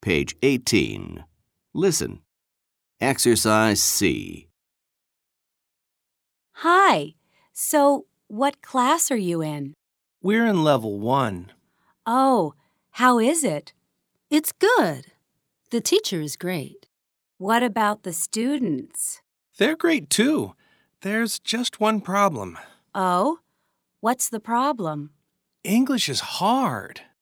page 18. Listen. Exercise C. Hi. So, what class are you in? We're in level 1. Oh, how is it? It's good. The teacher is great. What about the students? They're great too. There's just one problem. Oh, what's the problem? English is hard.